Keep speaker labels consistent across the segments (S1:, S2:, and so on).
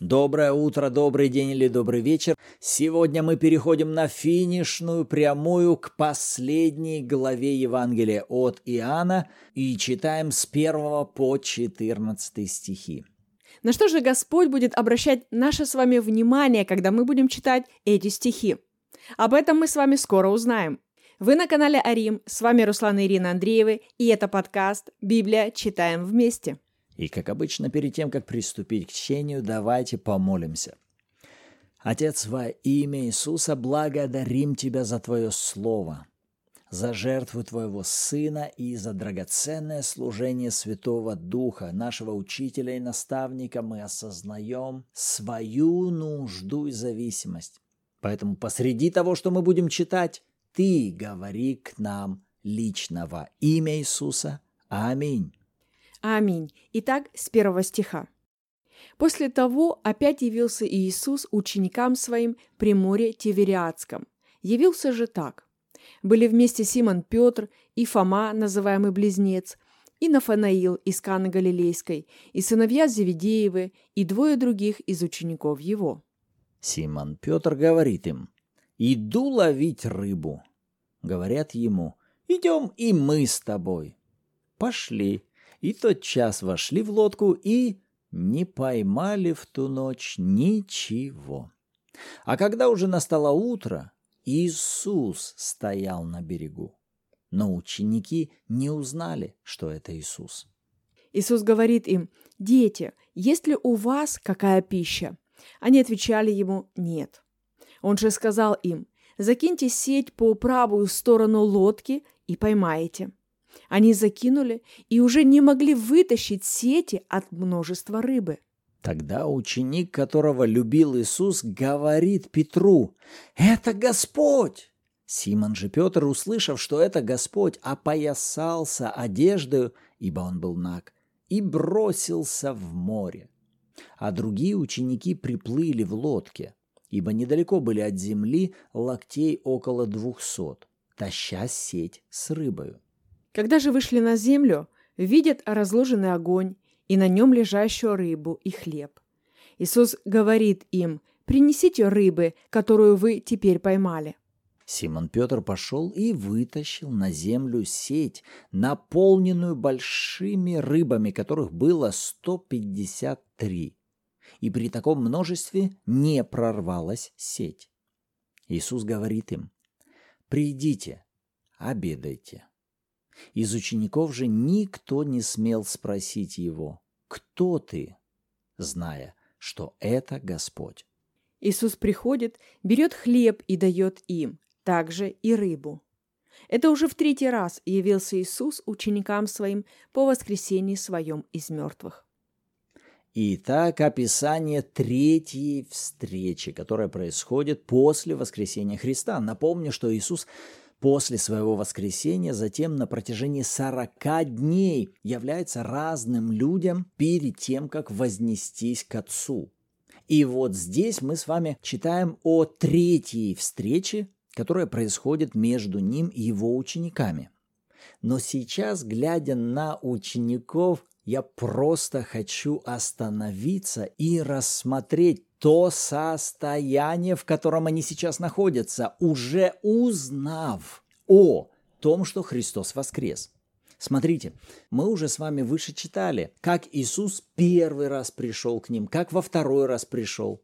S1: Доброе утро, добрый день или добрый вечер. Сегодня мы переходим на финишную прямую к последней главе Евангелия от Иоанна и читаем с 1 по 14 стихи.
S2: На что же Господь будет обращать наше с вами внимание, когда мы будем читать эти стихи? Об этом мы с вами скоро узнаем. Вы на канале Арим, с вами Руслан и Ирина Андреевы, и это подкаст «Библия. Читаем вместе».
S1: И, как обычно, перед тем, как приступить к чтению, давайте помолимся. Отец, во имя Иисуса, благодарим Тебя за Твое Слово, за жертву Твоего Сына и за драгоценное служение Святого Духа, нашего учителя и наставника. Мы осознаем свою нужду и зависимость. Поэтому посреди того, что мы будем читать, Ты говори к нам лично во имя Иисуса. Аминь.
S2: Аминь. Итак, с 1 стиха. «После того опять явился Иисус ученикам своим при море Тивериадском. Явился же так. Были вместе Симон Петр и Фома, называемый Близнец, и Нафанаил из Каны Галилейской, и сыновья Зеведеевы, и двое других из учеников его».
S1: Симон Петр говорит им: «Иду ловить рыбу». Говорят ему: «Идем и мы с тобой». Пошли. И тотчас вошли в лодку и не поймали в ту ночь ничего. А когда уже настало утро, Иисус стоял на берегу. Но ученики не узнали, что это Иисус.
S2: Иисус говорит им: «Дети, есть ли у вас какая пища?» Они отвечали ему: «Нет». Он же сказал им: «Закиньте сеть по правую сторону лодки и поймаете». Они закинули и уже не могли вытащить сети от множества рыбы.
S1: Тогда ученик, которого любил Иисус, говорит Петру: «Это Господь!» Симон же Петр, услышав, что это Господь, опоясался одеждою, ибо он был наг, и бросился в море. А другие ученики приплыли в лодке, ибо недалеко были от земли локтей около 200, таща сеть с рыбою.
S2: Когда же вышли на землю, видят разложенный огонь и на нем лежащую рыбу и хлеб. Иисус говорит им: «Принесите рыбы, которую вы теперь поймали».
S1: Симон Петр пошел и вытащил на землю сеть, наполненную большими рыбами, которых было 153. И при таком множестве не прорвалась сеть. Иисус говорит им: «Придите, обедайте». Из учеников же никто не смел спросить его: «Кто ты?», зная, что это Господь.
S2: Иисус приходит, берет хлеб и дает им, также и рыбу. Это уже в 3-й раз явился Иисус ученикам своим по воскресении своем из мертвых.
S1: Итак, описание 3-й встречи, которая происходит после воскресения Христа. Напомню, что Иисус после своего воскресения затем на протяжении 40 дней является разным людям перед тем, как вознестись к Отцу. И вот здесь мы с вами читаем о 3-й встрече, которая происходит между ним и его учениками. Но сейчас, глядя на учеников, я просто хочу остановиться и рассмотреть то состояние, в котором они сейчас находятся, уже узнав о том, что Христос воскрес. Смотрите, мы уже с вами выше читали, как Иисус первый раз пришел к ним, как во 2-й раз пришел.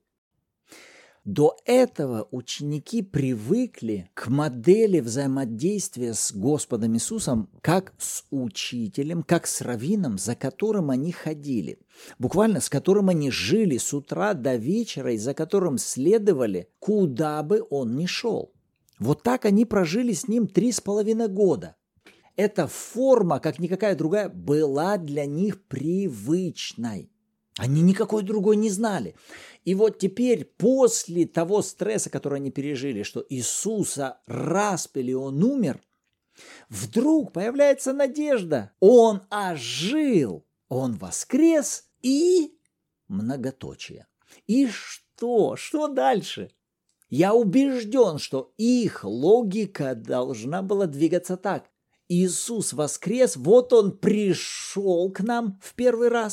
S1: До этого ученики привыкли к модели взаимодействия с Господом Иисусом как с учителем, как с раввином, за которым они ходили. Буквально с которым они жили с утра до вечера и за которым следовали, куда бы он ни шел. Вот так они прожили с ним 3,5 года. Эта форма, как никакая другая, была для них привычной. Они никакой другой не знали. И вот теперь, после того стресса, который они пережили, что Иисуса распяли, Он умер, вдруг появляется надежда. Он ожил, Он воскрес и многоточие. И что? Что дальше? Я убежден, что их логика должна была двигаться так. Иисус воскрес, вот Он пришел к нам в первый раз.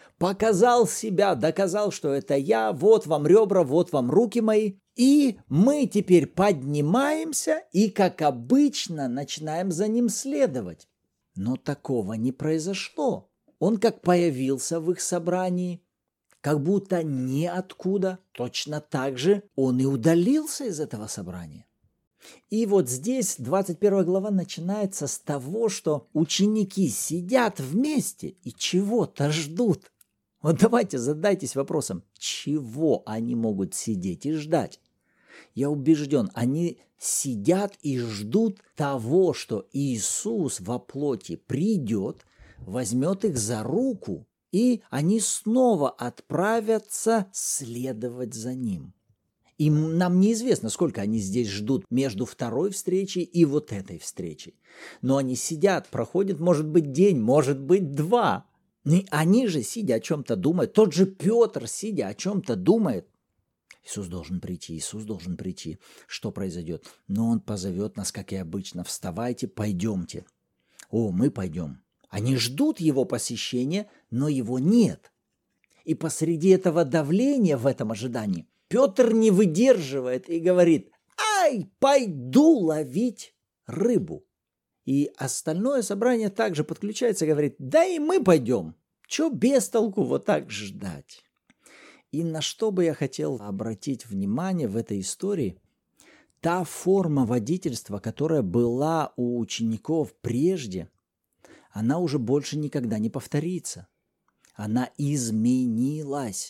S1: показал себя, доказал, что это я, вот вам ребра, вот вам руки мои. И мы теперь поднимаемся и, как обычно, начинаем за ним следовать. Но такого не произошло. Он как появился в их собрании, как будто ниоткуда, точно так же он и удалился из этого собрания. И вот здесь 21 глава начинается с того, что ученики сидят вместе и чего-то ждут. Вот давайте задайтесь вопросом, чего они могут сидеть и ждать? Я убежден, они сидят и ждут того, что Иисус во плоти придет, возьмет их за руку, и они снова отправятся следовать за Ним. И нам неизвестно, сколько они здесь ждут между второй встречей и вот этой встречей. Но они сидят, проходит, может быть, день, может быть, два. И они же, сидя, о чем-то думают. Тот же Петр, сидя, о чем-то думает. Иисус должен прийти, Иисус должен прийти. Что произойдет? Но Он позовет нас, как и обычно. Вставайте, пойдемте. О, мы пойдем. Они ждут Его посещения, но Его нет. И посреди этого давления, в этом ожидании, Петр не выдерживает и говорит: «Ай, пойду ловить рыбу». И остальное собрание также подключается и говорит: «Да и мы пойдем. Чё без толку вот так ждать?» И на что бы я хотел обратить внимание в этой истории, та форма водительства, которая была у учеников прежде, она уже больше никогда не повторится. Она изменилась.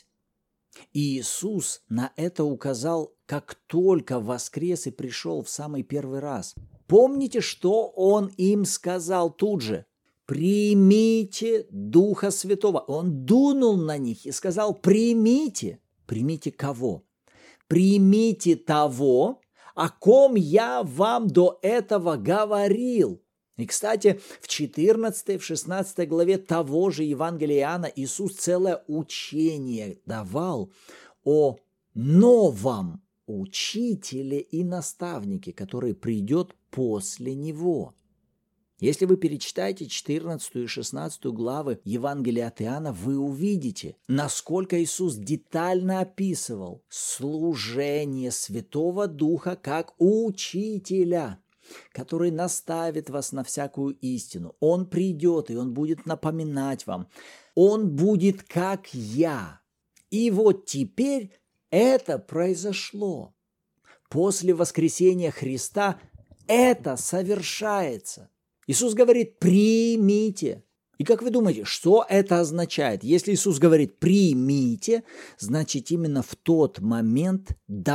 S1: И Иисус на это указал, как только воскрес и пришел в самый первый раз. Помните, что Он им сказал тут же? «Примите Духа Святого». Он дунул на них и сказал: «Примите». Примите кого? Примите того, о ком я вам до этого говорил. И, кстати, в 14, в 16 главе того же Евангелия Иоанна Иисус целое учение давал о новом учителе и наставнике, который придет после Него. Если вы перечитаете 14 и 16 главы Евангелия от Иоанна, вы увидите, насколько Иисус детально описывал служение Святого Духа как учителя, который наставит вас на всякую истину. Он придет, и Он будет напоминать вам. Он будет как я. И вот теперь это произошло. После воскресения Христа это совершается. Иисус говорит: «Примите». И как вы думаете, что это означает? Если Иисус говорит «примите», значит, именно в тот момент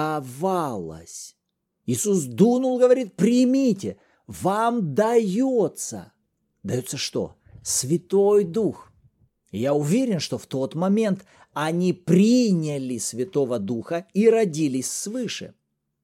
S1: давалось. Иисус дунул, говорит: «Примите, вам дается». Дается что? Святой Дух. И я уверен, что в тот момент они приняли Святого Духа и родились свыше.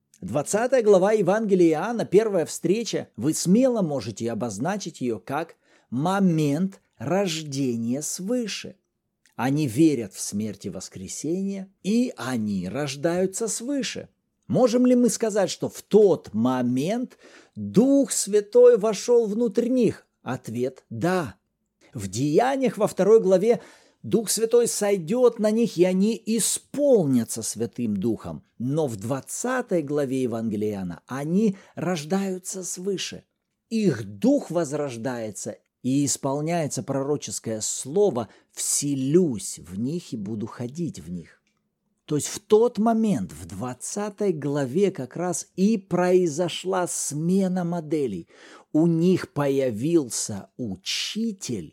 S1: 20 глава Евангелия Иоанна, первая встреча, вы смело можете обозначить ее как момент рождения свыше. Они верят в смерть и воскресение, и они рождаются свыше. Можем ли мы сказать, что в тот момент Дух Святой вошел внутрь них? Ответ – да. В Деяниях во 2 главе Дух Святой сойдет на них, и они исполнятся Святым Духом. Но в 20 главе Евангелия Иоанна они рождаются свыше. Их дух возрождается, и исполняется пророческое слово: «Вселюсь в них и буду ходить в них». То есть в тот момент, в 20 главе как раз и произошла смена моделей. У них появился учитель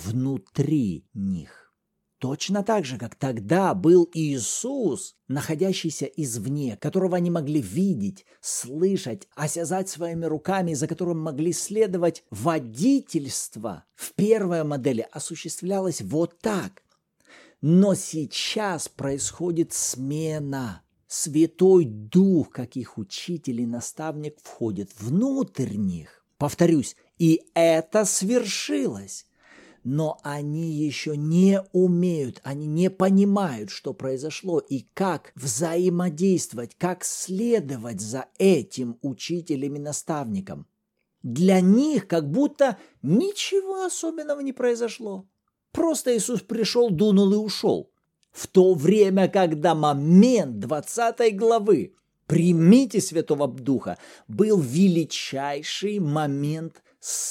S1: внутри них. Точно так же, как тогда был Иисус, находящийся извне, которого они могли видеть, слышать, осязать своими руками, за которым могли следовать. Водительство в первой модели осуществлялось вот так. Но сейчас происходит смена. Святой Дух, как их учитель и наставник, входит внутрь них. Повторюсь, и это свершилось. Но они еще не умеют, они не понимают, что произошло и как взаимодействовать, как следовать за этим учителем и наставником. Для них как будто ничего особенного не произошло. Просто Иисус пришел, дунул и ушел. В то время, когда момент 20 главы «Примите Святого Духа» был величайший момент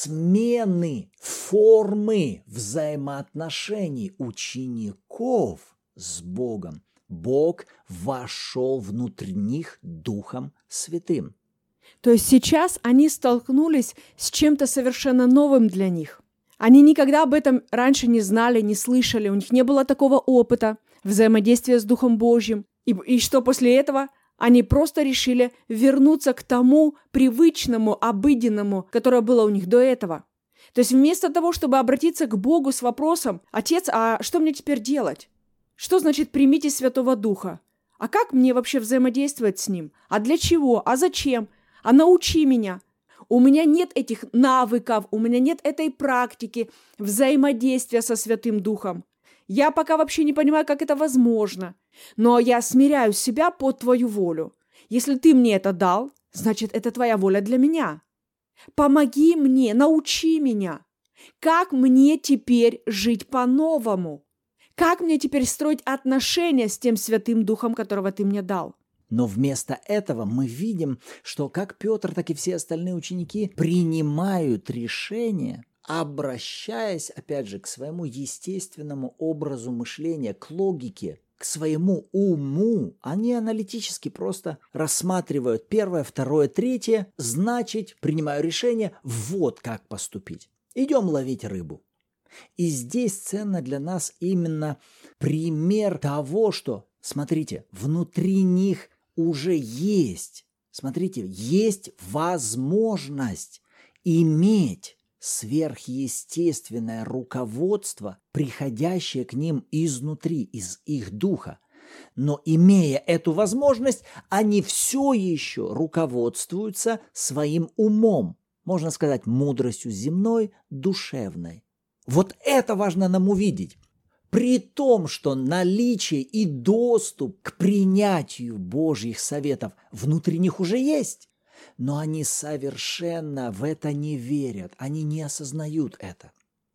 S1: смены формы взаимоотношений учеников с Богом. Бог вошел внутрь них Духом Святым.
S2: То есть сейчас они столкнулись с чем-то совершенно новым для них. Они никогда об этом раньше не знали, не слышали, у них не было такого опыта взаимодействия с Духом Божьим. И что после этого? Они просто решили вернуться к тому привычному, обыденному, которое было у них до этого. То есть вместо того, чтобы обратиться к Богу с вопросом: «Отец, а что мне теперь делать? Что значит примите Святого Духа? А как мне вообще взаимодействовать с Ним? А для чего? А зачем? А научи меня». У меня нет этих навыков, у меня нет этой практики взаимодействия со Святым Духом. Я пока вообще не понимаю, как это возможно. Но я смиряю себя под Твою волю. Если Ты мне это дал, значит, это Твоя воля для меня. Помоги мне, научи меня. Как мне теперь жить по-новому? Как мне теперь строить отношения с тем Святым Духом, которого Ты мне дал?
S1: Но вместо этого мы видим, что как Петр, так и все остальные ученики принимают решение, обращаясь, опять же, к своему естественному образу мышления, к логике, к своему уму. Они аналитически просто рассматривают первое, второе, третье, значит, принимаю решение, вот как поступить. Идем ловить рыбу. И здесь ценно для нас именно пример того, что, смотрите, внутри них уже есть, смотрите, есть возможность иметь сверхъестественное руководство, приходящее к ним изнутри, из их духа. Но имея эту возможность, они все еще руководствуются своим умом, можно сказать, мудростью земной, душевной. Вот это важно нам увидеть. При том, что наличие и доступ к принятию Божьих советов внутри них уже есть, но они совершенно в это не верят, они не осознают это.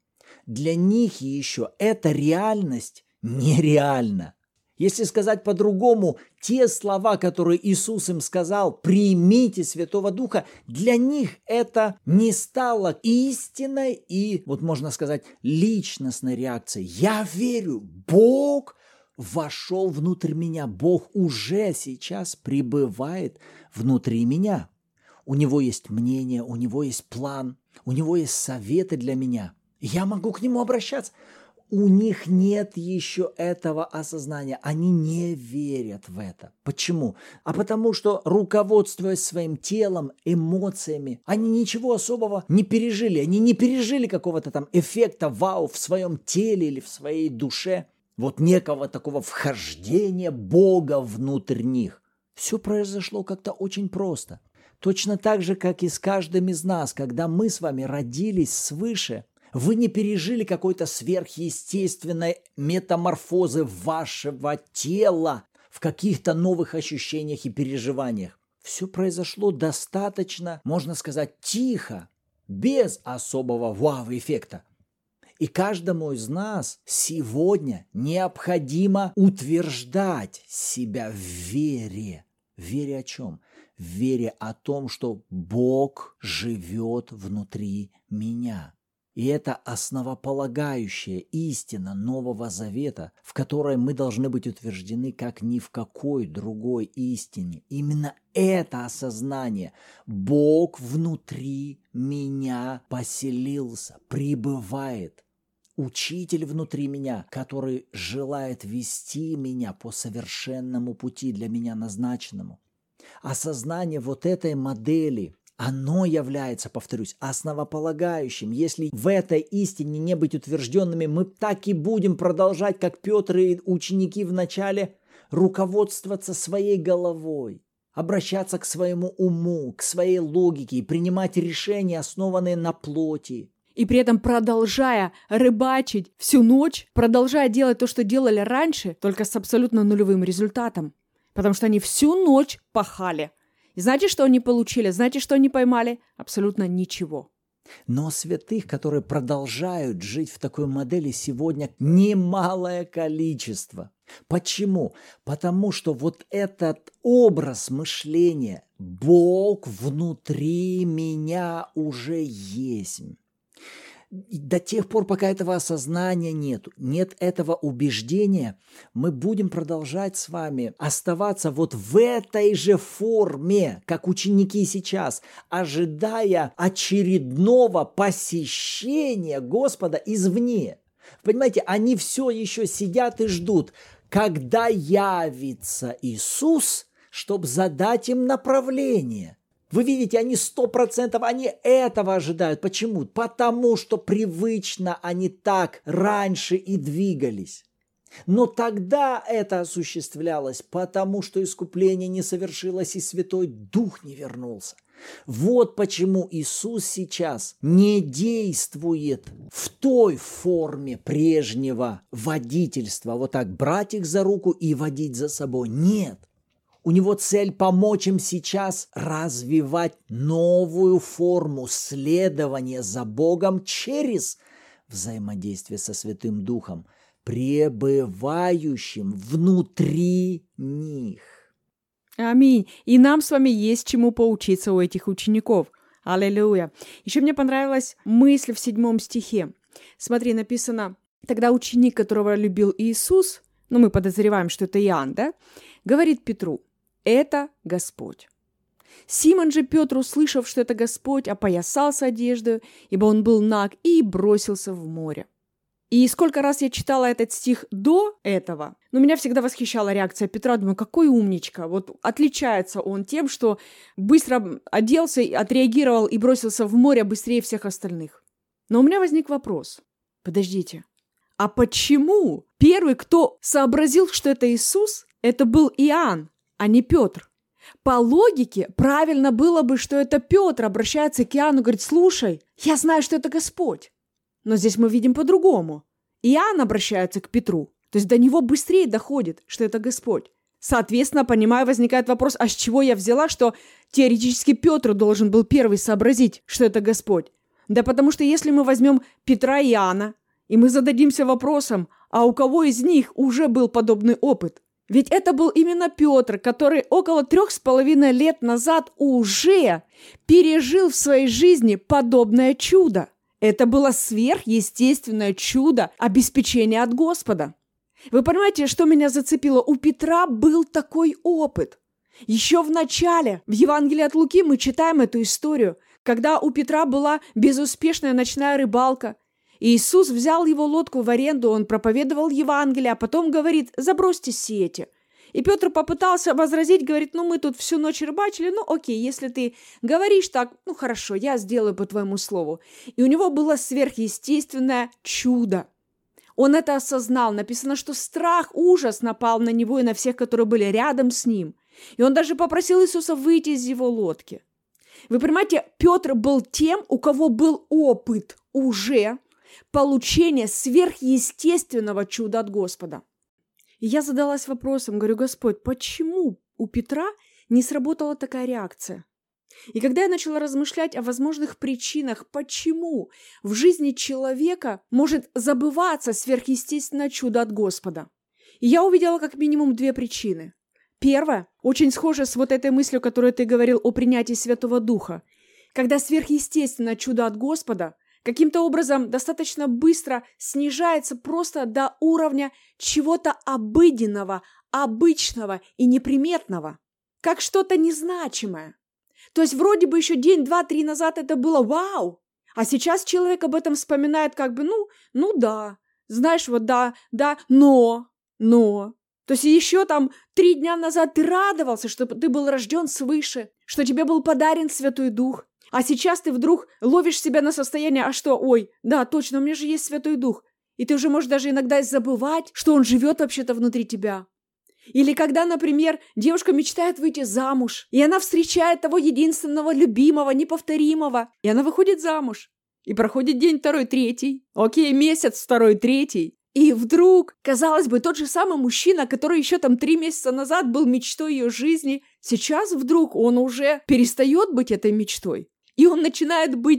S1: Для них еще эта реальность нереальна. Если сказать по-другому, те слова, которые Иисус им сказал, примите Святого Духа, для них это не стало истиной и, вот можно сказать, личностной реакцией. Я верю, Бог вошел внутрь меня, Бог уже сейчас пребывает внутри меня. У Него есть мнение, у Него есть план, у Него есть советы для меня. Я могу к Нему обращаться. У них нет еще этого осознания. Они не верят в это. Почему? А потому что, руководствуясь своим телом, эмоциями, они ничего особого не пережили. Они не пережили какого-то там эффекта вау в своем теле или в своей душе. Вот некого такого вхождения Бога внутрь них. Все произошло как-то очень просто. Точно так же, как и с каждым из нас, когда мы с вами родились свыше, вы не пережили какой-то сверхъестественной метаморфозы вашего тела в каких-то новых ощущениях и переживаниях. Все произошло достаточно, можно сказать, тихо, без особого вау-эффекта. И каждому из нас сегодня необходимо утверждать себя в вере. В вере о чем? В вере о том, что Бог живет внутри меня. И это основополагающая истина Нового Завета, в которой мы должны быть утверждены как ни в какой другой истине. Именно это осознание. Бог внутри меня поселился, пребывает. Учитель внутри меня, который желает вести меня по совершенному пути для меня назначенному. Осознание вот этой модели, оно является, повторюсь, основополагающим. Если в этой истине не быть утвержденными, мы так и будем продолжать, как Петр и ученики в начале, руководствоваться своей головой, обращаться к своему уму, к своей логике и принимать решения, основанные на плоти.
S2: И при этом продолжая рыбачить всю ночь, продолжая делать то, что делали раньше, только с абсолютно нулевым результатом. Потому что они всю ночь пахали. И знаете, что они получили? Знаете, что они поймали? Абсолютно ничего.
S1: Но святых, которые продолжают жить в такой модели, сегодня немалое количество. Почему? Потому что вот этот образ мышления «Бог внутри меня уже есть». До тех пор, пока этого осознания нет этого убеждения, мы будем продолжать с вами оставаться вот в этой же форме, как ученики сейчас, ожидая очередного посещения Господа извне. Понимаете, они все еще сидят и ждут, когда явится Иисус, чтобы задать им направление. Вы видите, они 100%, они этого ожидают. Почему? Потому что привычно они так раньше и двигались. Но тогда это осуществлялось, потому что искупление не совершилось и Святой Дух не вернулся. Вот почему Иисус сейчас не действует в той форме прежнего водительства, вот так брать их за руку и водить за собой. Нет. У него цель помочь им сейчас развивать новую форму следования за Богом через взаимодействие со Святым Духом, пребывающим внутри них.
S2: Аминь. И нам с вами есть чему поучиться у этих учеников. Аллилуйя. Еще мне понравилась мысль в 7 стихе. Смотри, написано: «Тогда ученик, которого любил Иисус», мы подозреваем, что это Иоанн, да, говорит Петру: «Это Господь». Симон же Петр, услышав, что это Господь, опоясался одеждою, ибо он был наг, и бросился в море. И сколько раз я читала этот стих до этого, но меня всегда восхищала реакция Петра. Думаю, какой умничка. Вот отличается он тем, что быстро оделся, отреагировал и бросился в море быстрее всех остальных. Но у меня возник вопрос. Подождите, а почему первый, кто сообразил, что это Иисус, это был Иоанн, а не Петр? По логике, правильно было бы, что это Петр обращается к Иоанну и говорит: «Слушай, я знаю, что это Господь». Но здесь мы видим по-другому. Иоанн обращается к Петру, то есть до него быстрее доходит, что это Господь. Соответственно, понимаю, возникает вопрос, а с чего я взяла, что теоретически Петр должен был первый сообразить, что это Господь? Да потому что если мы возьмем Петра и Иоанна, и мы зададимся вопросом, а у кого из них уже был подобный опыт? Ведь это был именно Петр, который около 3,5 лет назад уже пережил в своей жизни подобное чудо. Это было сверхъестественное чудо обеспечения от Господа. Вы понимаете, что меня зацепило? У Петра был такой опыт. Еще в начале, в Евангелии от Луки, мы читаем эту историю, когда у Петра была безуспешная ночная рыбалка. И Иисус взял его лодку в аренду, он проповедовал Евангелие, а потом говорит: «Забросьте сети». И Петр попытался возразить, говорит: мы тут всю ночь рыбачили, окей, если ты говоришь так, хорошо, я сделаю по твоему слову. И у него было сверхъестественное чудо. Он это осознал. Написано, что страх, ужас напал на него и на всех, которые были рядом с ним. И он даже попросил Иисуса выйти из его лодки. Вы понимаете, Петр был тем, у кого был опыт уже получения сверхъестественного чуда от Господа. И я задалась вопросом, говорю: Господь, почему у Петра не сработала такая реакция? И когда я начала размышлять о возможных причинах, почему в жизни человека может забываться сверхъестественное чудо от Господа, и я увидела как минимум 2 причины. Первая, очень схожа с вот этой мыслью, которую ты говорил о принятии Святого Духа. Когда сверхъестественное чудо от Господа каким-то образом достаточно быстро снижается просто до уровня чего-то обыденного, обычного и неприметного, как что-то незначимое. То есть вроде бы еще день, 2, 3 назад это было вау, а сейчас человек об этом вспоминает как бы, да, знаешь, вот да, но. То есть еще там 3 дня назад ты радовался, что ты был рожден свыше, что тебе был подарен Святой Дух. А сейчас ты вдруг ловишь себя на состояние: а что, ой, да, точно, у меня же есть Святой Дух. И ты уже можешь даже иногда забывать, что Он живет вообще-то внутри тебя. Или когда, например, девушка мечтает выйти замуж, и она встречает того единственного, любимого, неповторимого, и она выходит замуж. И проходит день 2, 3, окей, месяц 2, 3, и вдруг, казалось бы, тот же самый мужчина, который еще 3 месяца назад был мечтой ее жизни, сейчас вдруг он уже перестает быть этой мечтой. И он начинает быть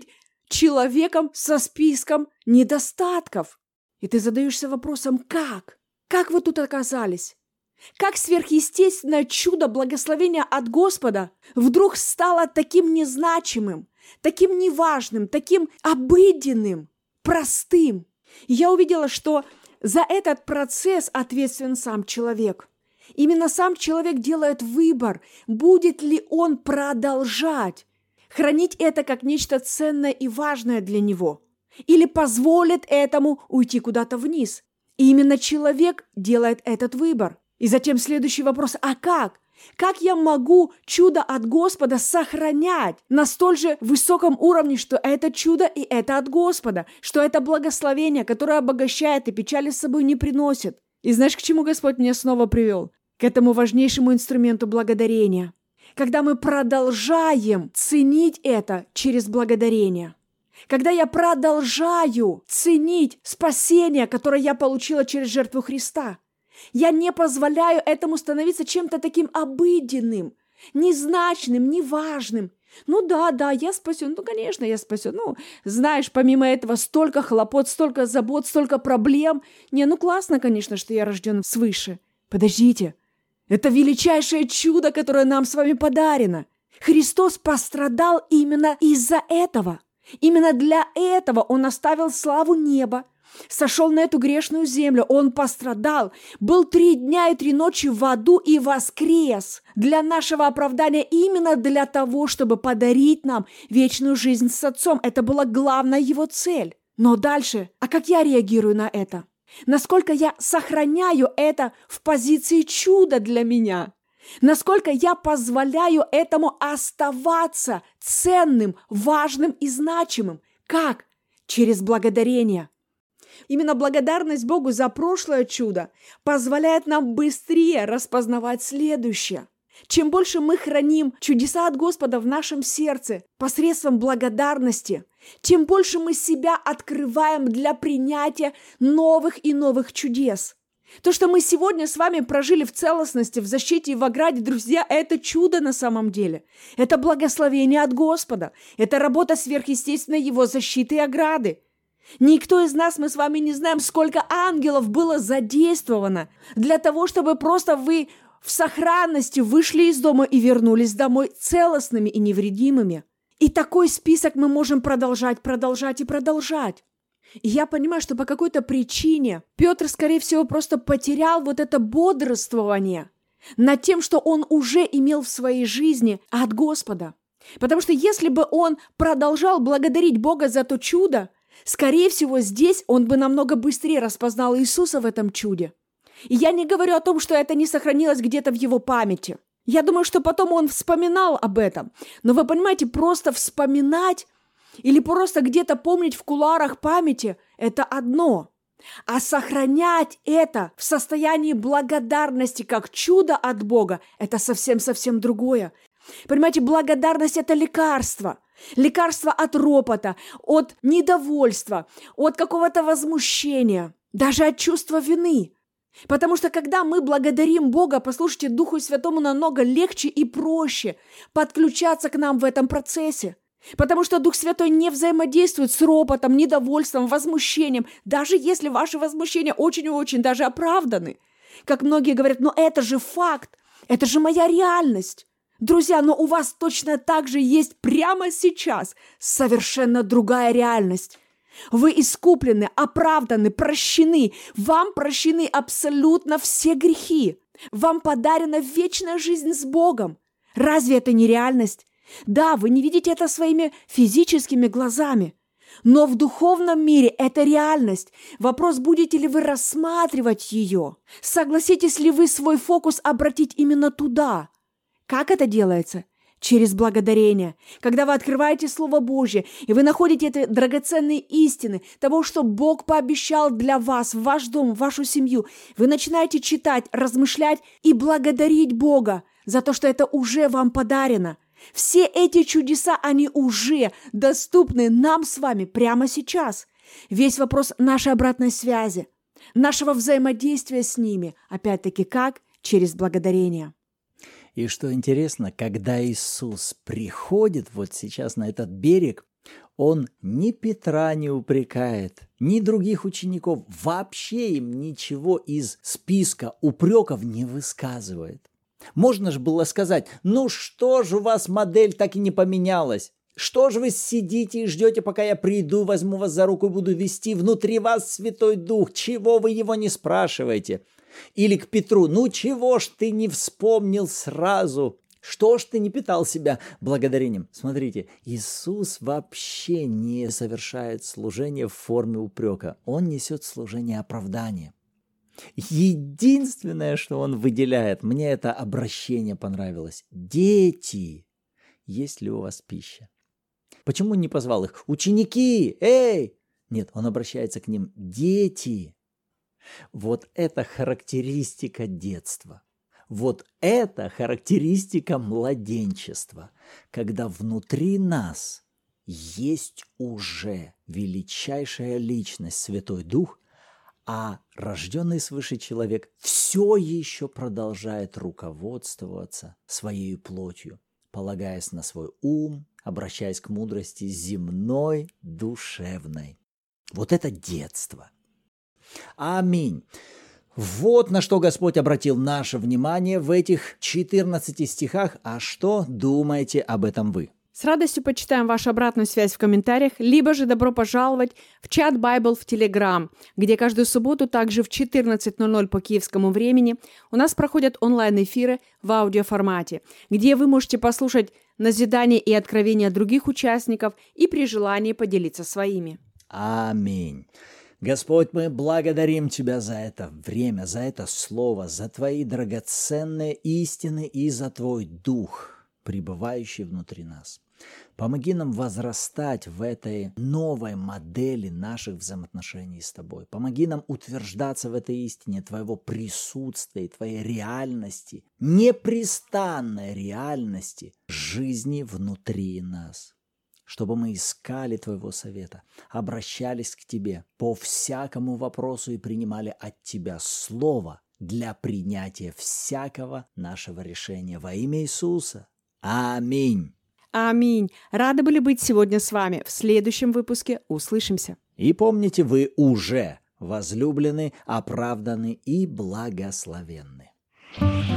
S2: человеком со списком недостатков. И ты задаешься вопросом, как? Как вы тут оказались? Как сверхъестественное чудо благословения от Господа вдруг стало таким незначимым, таким неважным, таким обыденным, простым? И я увидела, что за этот процесс ответственен сам человек. Именно сам человек делает выбор, будет ли он продолжать хранить это как нечто ценное и важное для него, или позволит этому уйти куда-то вниз. И именно человек делает этот выбор. И затем следующий вопрос, а как? Как я могу чудо от Господа сохранять на столь же высоком уровне, что это чудо и это от Господа, что это благословение, которое обогащает и печали с собой не приносит? И знаешь, к чему Господь меня снова привел? К этому важнейшему инструменту благодарения. Когда мы продолжаем ценить это через благодарение. Когда я продолжаю ценить спасение, которое я получила через жертву Христа. Я не позволяю этому становиться чем-то таким обыденным, незначным, неважным. Ну да, я спасен. Ну, конечно, я спасен. Ну, знаешь, помимо этого столько хлопот, столько забот, столько проблем. Ну классно, конечно, что я рожден свыше. Подождите, это величайшее чудо, которое нам с вами подарено. Христос пострадал именно из-за этого. Именно для этого Он оставил славу неба. Сошел на эту грешную землю, Он пострадал, был 3 дня и 3 ночи в аду и воскрес для нашего оправдания, именно для того, чтобы подарить нам вечную жизнь с Отцом. Это была главная Его цель. Но дальше, а как я реагирую на это? Насколько я сохраняю это в позиции чуда для меня? Насколько я позволяю этому оставаться ценным, важным и значимым? Как? Через благодарение. Именно благодарность Богу за прошлое чудо позволяет нам быстрее распознавать следующее. Чем больше мы храним чудеса от Господа в нашем сердце посредством благодарности, тем больше мы себя открываем для принятия новых и новых чудес. То, что мы сегодня с вами прожили в целостности, в защите и в ограде, друзья, это чудо на самом деле. Это благословение от Господа. Это работа сверхъестественной Его защиты и ограды. Никто из нас, мы с вами не знаем, сколько ангелов было задействовано для того, чтобы просто вы в сохранности вышли из дома и вернулись домой целостными и невредимыми. И такой список мы можем продолжать. И я понимаю, что по какой-то причине Петр, скорее всего, просто потерял вот это бодрствование над тем, что он уже имел в своей жизни от Господа. Потому что если бы он продолжал благодарить Бога за то чудо, скорее всего, здесь он бы намного быстрее распознал Иисуса в этом чуде. И я не говорю о том, что это не сохранилось где-то в его памяти. Я думаю, что потом он вспоминал об этом. Но вы понимаете, просто вспоминать или просто где-то помнить в кулуарах памяти – это одно. А сохранять это в состоянии благодарности как чудо от Бога – это совсем-совсем другое. Понимаете, благодарность – это лекарство. Лекарство от ропота, от недовольства, от какого-то возмущения, даже от чувства вины. Потому что когда мы благодарим Бога, послушайте, Духу Святому намного легче и проще подключаться к нам в этом процессе. Потому что Дух Святой не взаимодействует с ропотом, недовольством, возмущением, даже если ваши возмущения очень и очень даже оправданы. Как многие говорят, но это же факт, это же моя реальность. Друзья, но у вас точно так же есть прямо сейчас совершенно другая реальность. Вы искуплены, оправданы, прощены. Вам прощены абсолютно все грехи. Вам подарена вечная жизнь с Богом. Разве это не реальность? Да, вы не видите это своими физическими глазами. Но в духовном мире это реальность. Вопрос, будете ли вы рассматривать ее? Согласитесь ли вы свой фокус обратить именно туда? Как это делается? Через благодарение. Когда вы открываете Слово Божье, и вы находите эти драгоценные истины того, что Бог пообещал для вас, в ваш дом, в вашу семью, вы начинаете читать, размышлять и благодарить Бога за то, что это уже вам подарено. Все эти чудеса, они уже доступны нам с вами прямо сейчас. Весь вопрос нашей обратной связи, нашего взаимодействия с ними. Опять-таки, как? Через благодарение.
S1: И что интересно, когда Иисус приходит вот сейчас на этот берег, Он ни Петра не упрекает, ни других учеников, вообще им ничего из списка упреков не высказывает. Можно же было сказать: ну что же у вас модель так и не поменялась? Что же вы сидите и ждете, пока я приду, возьму вас за руку и буду вести? Внутри вас Святой Дух, чего вы его не спрашиваете? Или к Петру: ну чего ж ты не вспомнил сразу? Что ж ты не питал себя благодарением? Смотрите, Иисус вообще не совершает служение в форме упрека. Он несет служение оправдания. Единственное, что он выделяет, мне это обращение понравилось: дети, есть ли у вас пища? Почему не позвал их: ученики, эй? Нет, он обращается к ним: дети. Вот это характеристика детства. Вот это характеристика младенчества, когда внутри нас есть уже величайшая личность, Святой Дух, а рожденный свыше человек все еще продолжает руководствоваться своей плотью, полагаясь на свой ум, обращаясь к мудрости земной, душевной. Вот это детство. Аминь. Вот на что Господь обратил наше внимание в этих 14 стихах. А что думаете об этом вы?
S2: С радостью почитаем вашу обратную связь в комментариях, либо же добро пожаловать в чат Bible в Telegram, где каждую субботу также в 14:00 по киевскому времени у нас проходят онлайн-эфиры в аудиоформате, где вы можете послушать назидания и откровения других участников и при желании поделиться своими.
S1: Аминь. Господь, мы благодарим Тебя за это время, за это слово, за Твои драгоценные истины и за Твой Дух, пребывающий внутри нас. Помоги нам возрастать в этой новой модели наших взаимоотношений с Тобой. Помоги нам утверждаться в этой истине Твоего присутствия, Твоей реальности, непрестанной реальности жизни внутри нас. Чтобы мы искали Твоего совета, обращались к Тебе по всякому вопросу и принимали от Тебя слово для принятия всякого нашего решения во имя Иисуса. Аминь.
S2: Аминь. Рады были быть сегодня с вами. В следующем выпуске услышимся.
S1: И помните, вы уже возлюблены, оправданы и благословенны.